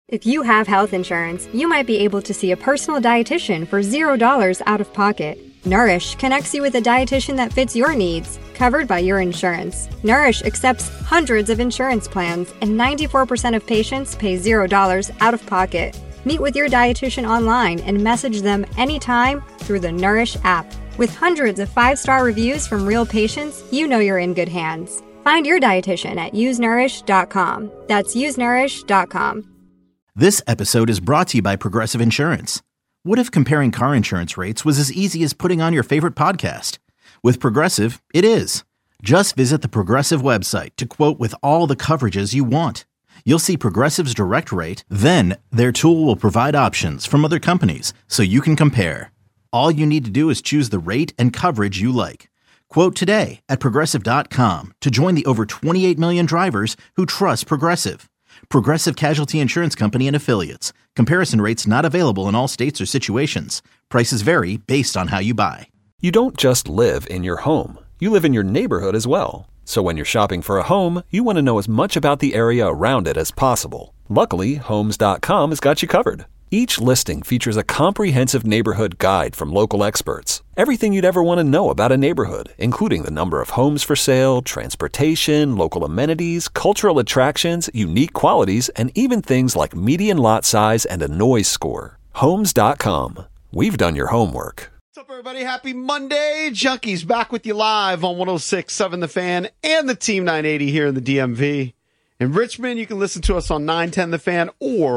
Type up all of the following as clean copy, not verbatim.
If you have health insurance, you might be able to see a personal dietitian for $0 out of pocket. Nourish connects you with a dietitian that fits your needs, covered by your insurance. Nourish accepts hundreds of insurance plans, and 94% of patients pay $0 out of pocket. Meet with your dietitian online and message them anytime through the Nourish app. With hundreds of 5-star reviews from real patients, you know you're in good hands. Find your dietitian at usenourish.com. That's usenourish.com. This episode is brought to you by Progressive Insurance. What if comparing car insurance rates was as easy as putting on your favorite podcast? With Progressive, it is. Just visit the Progressive website to quote with all the coverages you want. You'll see Progressive's direct rate, then their tool will provide options from other companies so you can compare. All you need to do is choose the rate and coverage you like. Quote today at Progressive.com to join the over 28 million drivers who trust Progressive. Progressive Casualty Insurance Company and Affiliates. Comparison rates not available in all states or situations. Prices vary based on how you buy. You don't just live in your home. You live in your neighborhood as well. So when you're shopping for a home, you want to know as much about the area around it as possible. Luckily, Homes.com has got you covered. Each listing features a comprehensive neighborhood guide from local experts. Everything you'd ever want to know about a neighborhood, including the number of homes for sale, transportation, local amenities, cultural attractions, unique qualities, and even things like median lot size and a noise score. Homes.com. We've done your homework. What's up, everybody? Happy Monday. Junkies back with you live on 106.7 The Fan and the Team 980 here in the DMV. In Richmond, you can listen to us on 910 The Fan or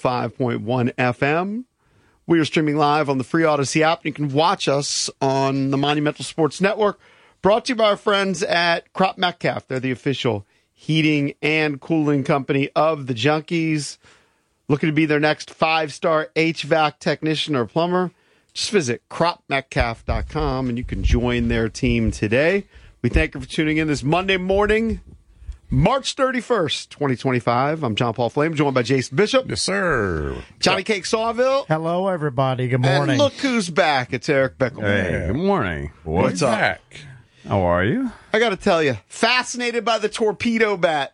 105.1 FM. We are streaming live on the free Odyssey app. You can watch us on the Monumental Sports Network. Brought to you by our friends at Crop Metcalf. They're the official heating and cooling company of the Junkies. Looking to be their next 5-star HVAC technician or plumber? Just visit cropmetcalf.com and you can join their team today. We thank you for tuning in this Monday morning, March 31st, 2025. I'm John Paul Flame, joined by Jason Bishop. Yes, sir. Johnny Cake Sawville. Hello, everybody. Good morning. And look who's back. It's Eric Beckelman. Hey, good morning. What's up? Back. How are you? I got to tell you, fascinated by the torpedo bat.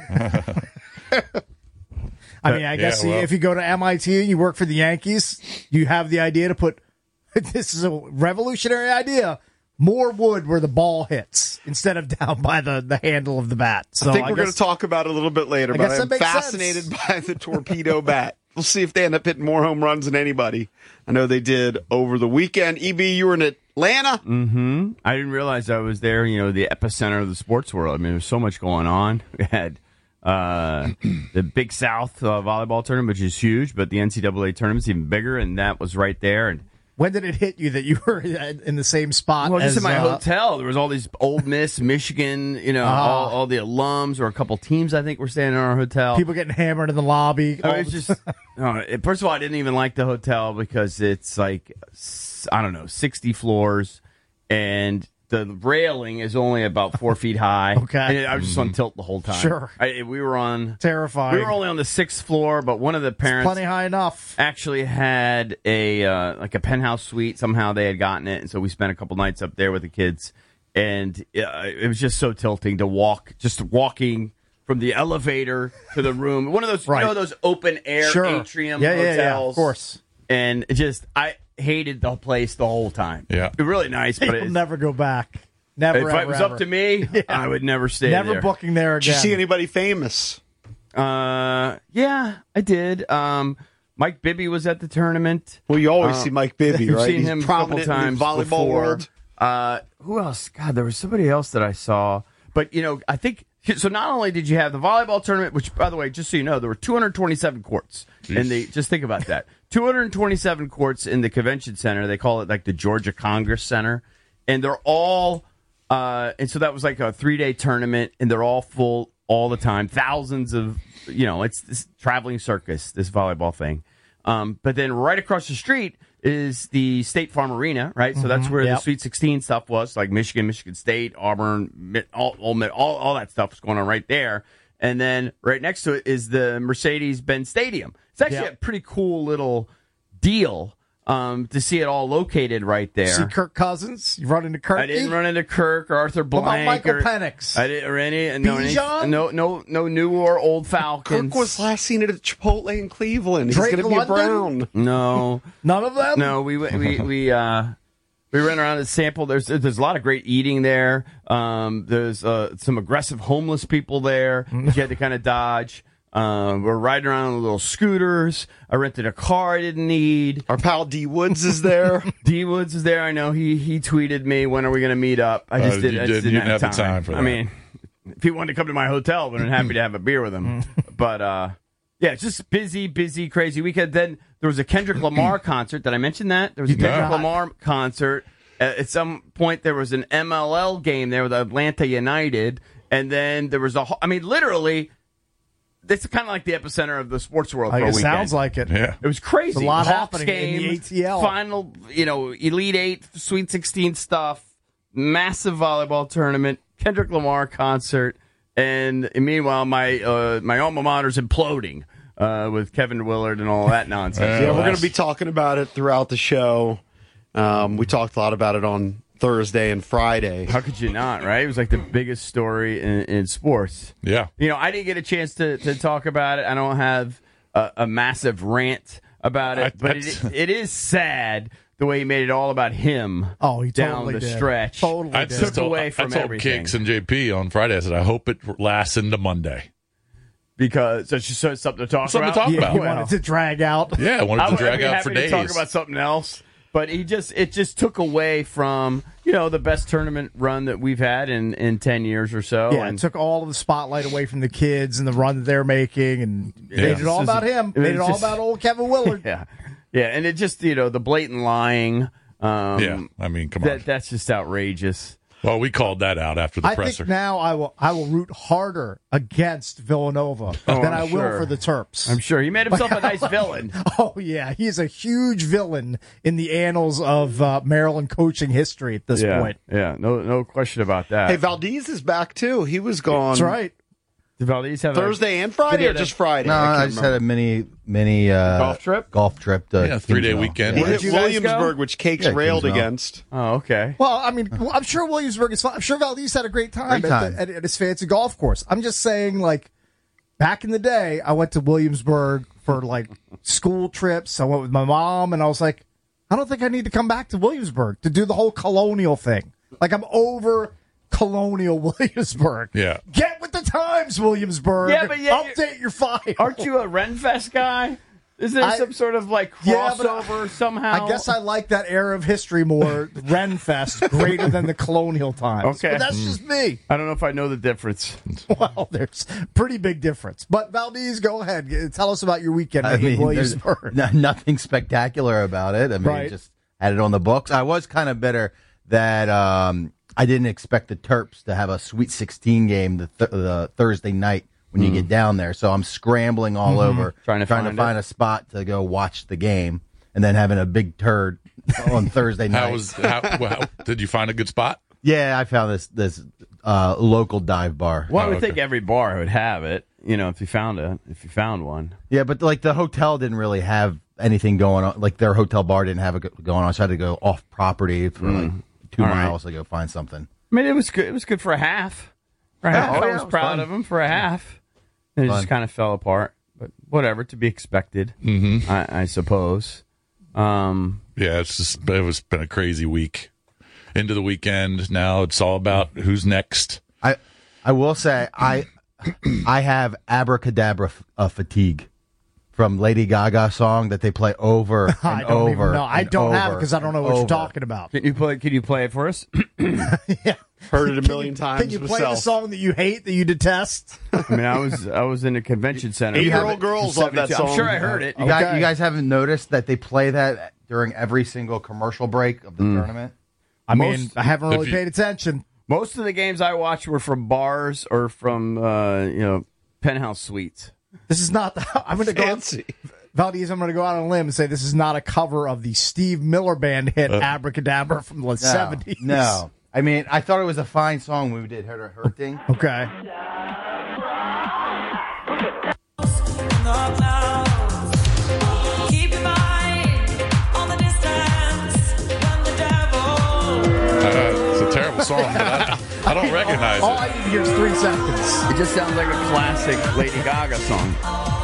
I mean, I guess if you go to MIT and you work for the Yankees, you have the idea to put, this is a revolutionary idea, more wood where the ball hits instead of down by the handle of the bat. So I think we're going to talk about it a little bit later, but I'm fascinated by the torpedo bat. We'll see if they end up hitting more home runs than anybody. I know they did over the weekend. EB, you were in Atlanta? Mm-hmm. I didn't realize I was there, the epicenter of the sports world. I mean, there's so much going on. We had the Big South volleyball tournament, which is huge, but the NCAA tournament's even bigger, and that was right there. And when did it hit you that you were in the same spot? Well, just in my hotel. There was all these Ole Miss, Michigan, all the alums, or a couple teams, I think, were staying in our hotel. People getting hammered in the lobby. It's just, first of all, I didn't even like the hotel because it's like, 60 floors, and the railing is only about 4 feet hhigh. Okay. And I was just on tilt the whole time. Sure. We were on... Terrifying. We were only on the 6th floor, but one of the parents... It's plenty high enough. Actually had a penthouse suite. Somehow they had gotten it, and so we spent a couple nights up there with the kids. And it was just so tilting to walking from the elevator to the room. One of those, those open air atrium hotels. Yeah, of course. And I hated the place the whole time. Yeah. It was really nice, but you'll never go back. Never. If it was up to me, I would never stay there. Never booking there again. Did you see anybody famous? Yeah, I did. Mike Bibby was at the tournament. Well, you always see Mike Bibby, right? Seen him He's a couple prominent times in the volleyball before. world. Who else? God, there was somebody else that I saw. But, I think... So not only did you have the volleyball tournament, which, by the way, just so you know, there were 227 courts. Jeez. And just think about that. 227 courts in the convention center. They call it like the Georgia Congress Center. And they're all, and so that was like a 3-day tournament, and they're all full all the time. Thousands of, it's this traveling circus, this volleyball thing. But then right across the street is the State Farm Arena, right? So that's where the Sweet 16 stuff was, like Michigan State, Auburn, all that stuff was going on right there. And then right next to it is the Mercedes-Benz Stadium. It's actually a pretty cool little deal. to see it all located right there. See Kirk Cousins? You run into Kirk? I didn't run into Kirk or Arthur Blank. What about Michael Penix? I didn't or any Bijan? no new or old Falcons. Kirk was last seen at Chipotle in Cleveland. Drake He's going to be a London? Brown. No, None of them? no. We ran around and sampled. There's a lot of great eating there. There's some aggressive homeless people there that you had to kind of dodge. We're riding around on little scooters. I rented a car I didn't need. Our pal D Woods is there. D Woods is there. I know he tweeted me, when are we going to meet up? I just didn't have the time for that. I mean, if he wanted to come to my hotel, I'd been happy to have a beer with him. But yeah, it's just busy, crazy weekend. Then there was a Kendrick Lamar concert. Did I mention that? There was a Kendrick Lamar concert. At some point, there was an MLL game there with Atlanta United. And then there was literally, it's kind of like the epicenter of the sports world for a weekend. It sounds like it. Yeah. It was crazy. There's a lot Hawks happening game, in the ATL. Final, Elite Eight, Sweet 16 stuff, massive volleyball tournament, Kendrick Lamar concert, and meanwhile, my alma mater's imploding with Kevin Willard and all that nonsense. Yeah, we're going to be talking about it throughout the show. We talked a lot about it on Thursday and Friday. How could you not, right? It was like the biggest story in sports. Yeah. I didn't get a chance to talk about it. I don't have a massive rant about it, but it is sad the way he made it all about him. Oh, he down totally the did. stretch. Totally I did. took away from I told everything. Kicks and JP on Friday, I said, I hope it lasts into Monday. Because it's just something to talk Something about. to talk about. He wanted to drag out. Yeah, I wanted to drag out for happy to days. talk about something else. But it just took away from, the best tournament run that we've had in 10 years or so. Yeah, it took all of the spotlight away from the kids and the run that they're making, and made it all about him. Made it all about old Kevin Willard. Yeah, and it just, the blatant lying. Yeah, I mean, come on. That's just outrageous. Well, we called that out after the I presser. think now I will root harder against Villanova than I will for the Terps. I'm sure. He made himself a nice villain. Oh, yeah. He's a huge villain in the annals of Maryland coaching history at this point. Yeah, no question about that. Hey, Valdez is back, too. He was gone. That's right. Did Valdez have Thursday and Friday, or just Friday? No, I just had a mini golf trip? Golf trip to 3-day weekend. He Yeah. hit Williamsburg, which Cakes railed Kingsville. against. Oh, okay. Well, I mean, I'm sure Williamsburg is fun. I'm sure Valdez had a great time, Great time. at his fancy golf course. I'm just saying, back in the day, I went to Williamsburg for, school trips. I went with my mom, and I was like, I don't think I need to come back to Williamsburg to do the whole colonial thing. I'm over colonial Williamsburg. Yeah. Get with the times, Williamsburg. Yeah, but update your file. Aren't you a Renfest guy? Is there some sort of crossover somehow? I guess I like that era of history more. Renfest greater than the colonial times. Okay. But that's just me. I don't know if I know the difference. Well, there's pretty big difference. But Valdez, go ahead. Tell us about your weekend I in mean, Williamsburg. there's nothing spectacular about it. I mean, Right. just had it on the books. I was kind of bitter that I didn't expect the Terps to have a Sweet 16 game the Thursday night when you get down there. So I'm scrambling all over Trying to find a spot to go watch the game, and then having a big turd on Thursday night. How did you find a good spot? Yeah, I found this local dive bar. Well, I would think every bar would have it. If you found one. Yeah, but the hotel didn't really have anything going on. Their hotel bar didn't have it going on, so I had to go off property for 2 miles to go find something. I mean, it was good. It was good for a half. For a half. I was proud fun. of him for a half. And it just kind of fell apart. But whatever, to be expected, I suppose. Yeah, it was been a crazy week. Into the weekend now, it's all about who's next. I will say I have abracadabra fatigue from Lady Gaga song that they play over and I don't over. even know. I don't have it because I don't know what you're talking about. Can you play it for us? Yeah. Heard it a million times. Can you play myself. the song that you hate, that you detest? I mean, I was in a convention center. 8-year-old girls love that song. I'm sure I heard it. You guys haven't noticed that they play that during every single commercial break of the tournament? I mean, I haven't really paid attention. Most of the games I watched were from bars or from penthouse suites. This is not. I'm going to go. Fancy. Valdez, I'm going to go out on a limb and say this is not a cover of the Steve Miller Band hit Abracadabra from the 70s. No. I mean, I thought it was a fine song when we did Her Thing. Okay. Keep your mind on the distance. song, but I don't recognize All it. I need to hear is 3 seconds. It just sounds like a classic Lady Gaga song.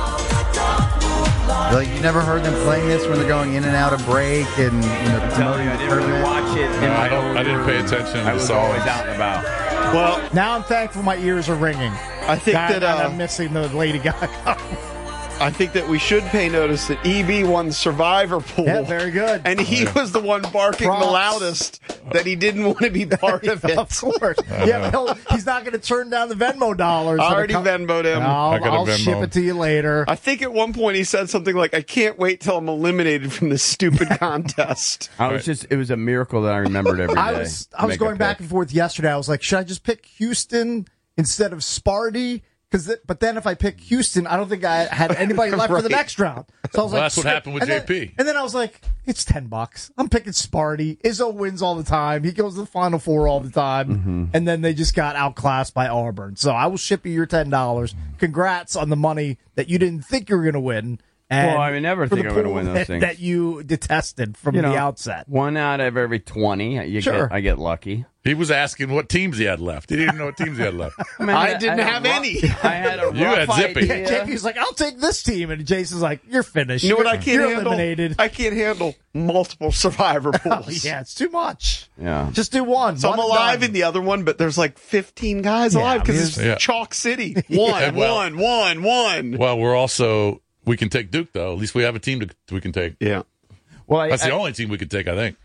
Like, you never heard them playing this when they're going in and out of break and when they're promoting the I didn't really tournament? watch it. In my I didn't pay attention to I the was songs. always out and about. Well, Now I'm thankful my ears are ringing. I think And that I'm missing the Lady Gaga. I think that we should pay notice that EB won Survivor Pool. Yeah, very good. And he was the one barking Props. the loudest that he didn't want to be part of it. Of course. Yeah, but he's not going to turn down the Venmo dollars. I already Venmo'd him. I got a I'll Venmo. ship it to you later. I think at one point he said something like, I can't wait till I'm eliminated from this stupid contest. It was a miracle that I remembered every day. I was going back and forth yesterday. I was like, should I just pick Houston instead of Sparty? But then if I pick Houston, I don't think I had anybody left for the next round. So I was Well, like, that's what happened with JP. And then I was like, it's $10. I'm picking Sparty. Izzo wins all the time. He goes to the Final Four all the time. Mm-hmm. And then they just got outclassed by Auburn. So I will ship you your $10. Congrats on the money that you didn't think you were going to win. And Well, I would never for think the I'm gonna pool win those that, things. that you detested from the outset. 1 out of every 20, Sure. I get lucky. He was asking what teams he had left. He didn't even know what teams he had left. I didn't have any. I had a You had rough Zippy. idea. JP's like, I'll take this team. And Jason's like, you're finished. You know what I You're can't handle? eliminated. I can't handle multiple Survivor Oh, pools. yeah, it's too much. Yeah. Just do one. So I'm One and alive done. in the other one, but there's like 15 guys Yeah, alive because I mean, it's Yeah. Chalk City. Yeah, well- One. Well, we can take Duke, though. At least we have a team we can take. Yeah. Well, That's the only team we could take, I think.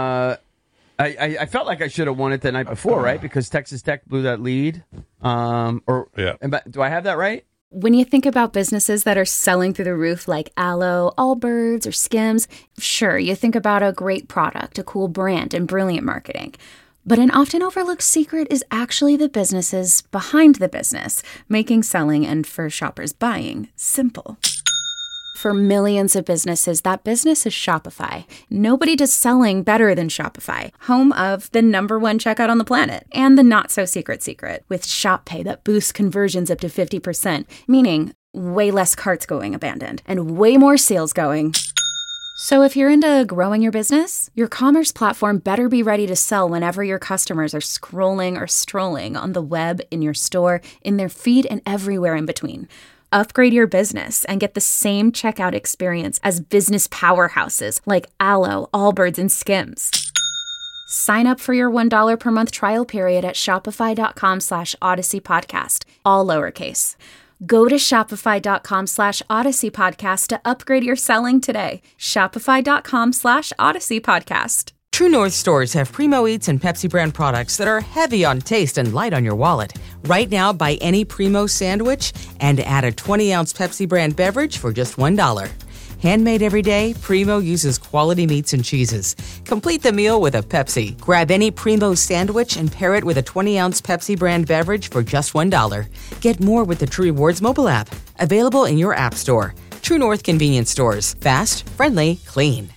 I felt like I should have won it the night before, right? Because Texas Tech blew that lead. Yeah. Do I have that right? When you think about businesses that are selling through the roof like Aloe, Allbirds, or Skims, sure, you think about a great product, a cool brand, and brilliant marketing. But an often overlooked secret is actually the businesses behind the business, making selling and for shoppers buying simple. For millions of businesses, that business is Shopify. Nobody does selling better than Shopify, home of the #1 checkout on the planet and the not-so-secret secret with Shop Pay that boosts conversions up to 50%, meaning way less carts going abandoned and way more sales going. So if you're into growing your business, your commerce platform better be ready to sell whenever your customers are scrolling or strolling on the web, in your store, in their feed, and everywhere in between. Upgrade your business and get the same checkout experience as business powerhouses like Aloe, Allbirds, and Skims. Sign up for your $1 per month trial period at shopify.com/Odyssey Podcast, all lowercase. Go to shopify.com/Odyssey Podcast to upgrade your selling today. Shopify.com/Odyssey Podcast. True North stores have Primo Eats and Pepsi brand products that are heavy on taste and light on your wallet. Right now, buy any Primo sandwich and add a 20-ounce Pepsi brand beverage for just $1. Handmade every day, Primo uses quality meats and cheeses. Complete the meal with a Pepsi. Grab any Primo sandwich and pair it with a 20-ounce Pepsi brand beverage for just $1. Get more with the True Rewards mobile app. Available in your app store. True North convenience stores. Fast, friendly, clean.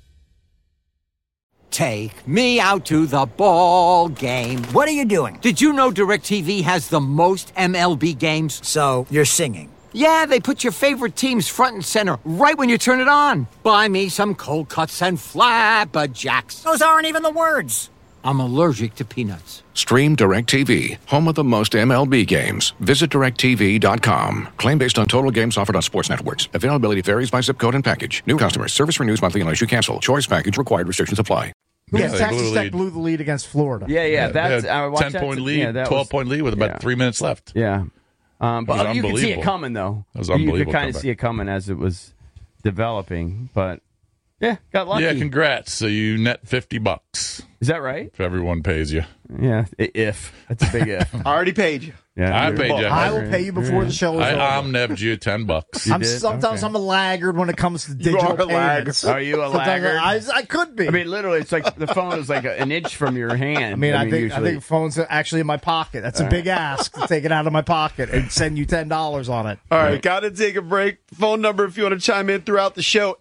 Take me out to the ball game. What are you doing? Did you know DirecTV has the most MLB games? So, you're singing. Yeah, they put your favorite teams front and center right when you turn it on. Buy me some cold cuts and flapjacks. Those aren't even the words. I'm allergic to peanuts. Stream DirecTV, home of the most MLB games. Visit DirecTV.com. Claim based on total games offered on sports networks. Availability varies by zip code and package. New customers. Service renews monthly unless you cancel. Choice package required. Restrictions apply. Yes, Texas Tech blew the lead against Florida. Yeah. That's a 10-point lead, 12-point lead with about 3 minutes left. Yeah. But you could see it unbelievable. coming, though. That was unbelievable You could kind of comeback. see it coming as it was developing. But, yeah, got lucky. Yeah, congrats. So you net $50 Is that right? if everyone pays you. Yeah, if. That's a big if. I already paid you. Yeah, I paid you. I will pay you before the show is over. I omneved you $10. Sometimes I'm a laggard when it comes to digital are a payments. Are you a Sometimes laggard? I could be. I mean, literally, it's like the phone is like an inch from your hand. I mean, I think usually. the phone's actually in my pocket. That's a big ask to take it out of my pocket and send you $10 on it. All right, got to take a break. Phone number if you want to chime in throughout the show,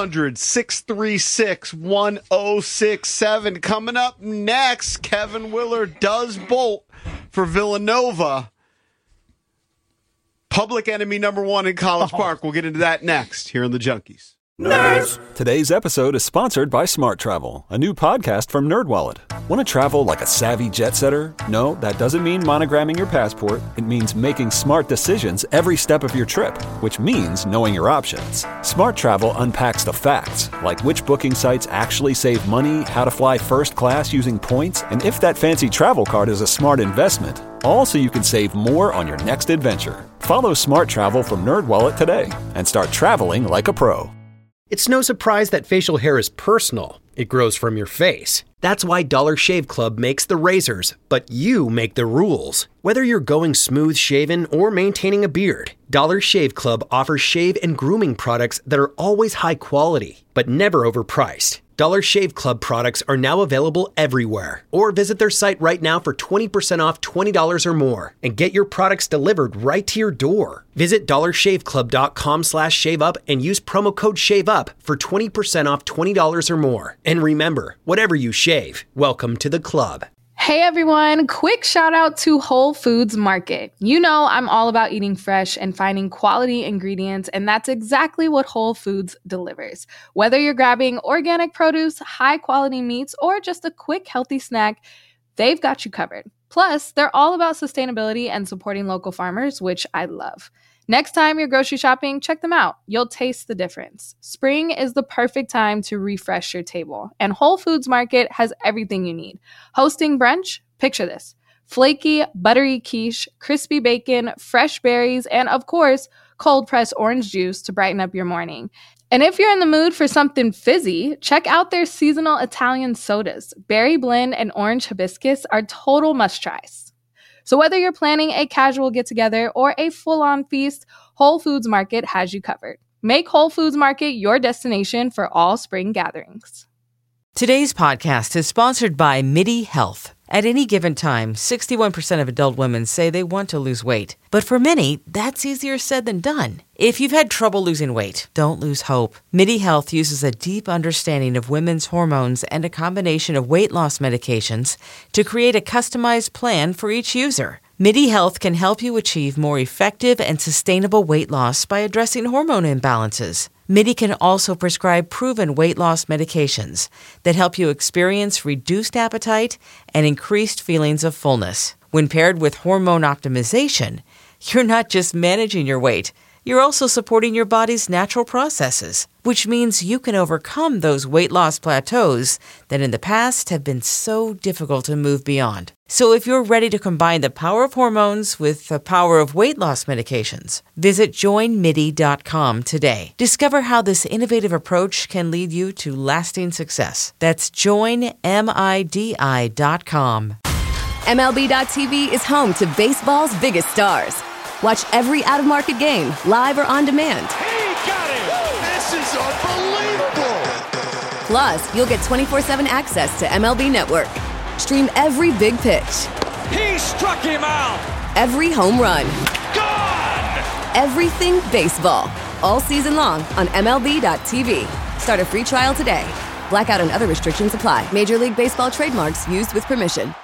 800-636-1067. Coming up next, Kevin Willard does bolt for Villanova. Public enemy number 1 in College Park. We'll get into that next here on the Junkies. Nerds! Today's episode is sponsored by Smart Travel, a new podcast from NerdWallet. Want to travel like a savvy jet setter? No, that doesn't mean monogramming your passport. It means making smart decisions every step of your trip, which means knowing your options. Smart Travel unpacks the facts, like which booking sites actually save money, how to fly first class using points, and if that fancy travel card is a smart investment. All so you can save more on your next adventure. Follow Smart Travel from NerdWallet today and start traveling like a pro. It's no surprise that facial hair is personal. It grows from your face. That's why Dollar Shave Club makes the razors, but you make the rules. Whether you're going smooth shaven or maintaining a beard, Dollar Shave Club offers shave and grooming products that are always high quality, but never overpriced. Dollar Shave Club products are now available everywhere. Or visit their site right now for 20% off $20 or more and get your products delivered right to your door. Visit dollarshaveclub.com/shaveup and use promo code SHAVEUP for 20% off $20 or more. And remember, whatever you shave, welcome to the club. Hey everyone, quick shout out to Whole Foods Market. You know I'm all about eating fresh and finding quality ingredients, and that's exactly what Whole Foods delivers. Whether you're grabbing organic produce, high quality meats, or just a quick healthy snack, they've got you covered. Plus, they're all about sustainability and supporting local farmers, which I love. Next time you're grocery shopping, check them out. You'll taste the difference. Spring is the perfect time to refresh your table, and Whole Foods Market has everything you need. Hosting brunch? Picture this. Flaky, buttery quiche, crispy bacon, fresh berries, and of course, cold-pressed orange juice to brighten up your morning. And if you're in the mood for something fizzy, check out their seasonal Italian sodas. Berry blend and orange hibiscus are total must-tries. So whether you're planning a casual get-together or a full-on feast, Whole Foods Market has you covered. Make Whole Foods Market your destination for all spring gatherings. Today's podcast is sponsored by MIDI Health. At any given time, 61% of adult women say they want to lose weight. But for many, that's easier said than done. If you've had trouble losing weight, don't lose hope. MIDI Health uses a deep understanding of women's hormones and a combination of weight loss medications to create a customized plan for each user. MIDI Health can help you achieve more effective and sustainable weight loss by addressing hormone imbalances. MIDI can also prescribe proven weight loss medications that help you experience reduced appetite and increased feelings of fullness. When paired with hormone optimization, you're not just managing your weight, you're also supporting your body's natural processes, which means you can overcome those weight loss plateaus that in the past have been so difficult to move beyond. So if you're ready to combine the power of hormones with the power of weight loss medications, visit joinmidi.com today. Discover how this innovative approach can lead you to lasting success. That's joinmidi.com. MLB.tv is home to baseball's biggest stars. Watch every out-of-market game, live or on demand. He got it! This is unbelievable! Plus, you'll get 24/7 access to MLB Network. Stream every big pitch. He struck him out! Every home run. Gone! Everything baseball. All season long on MLB.tv. Start a free trial today. Blackout and other restrictions apply. Major League Baseball trademarks used with permission.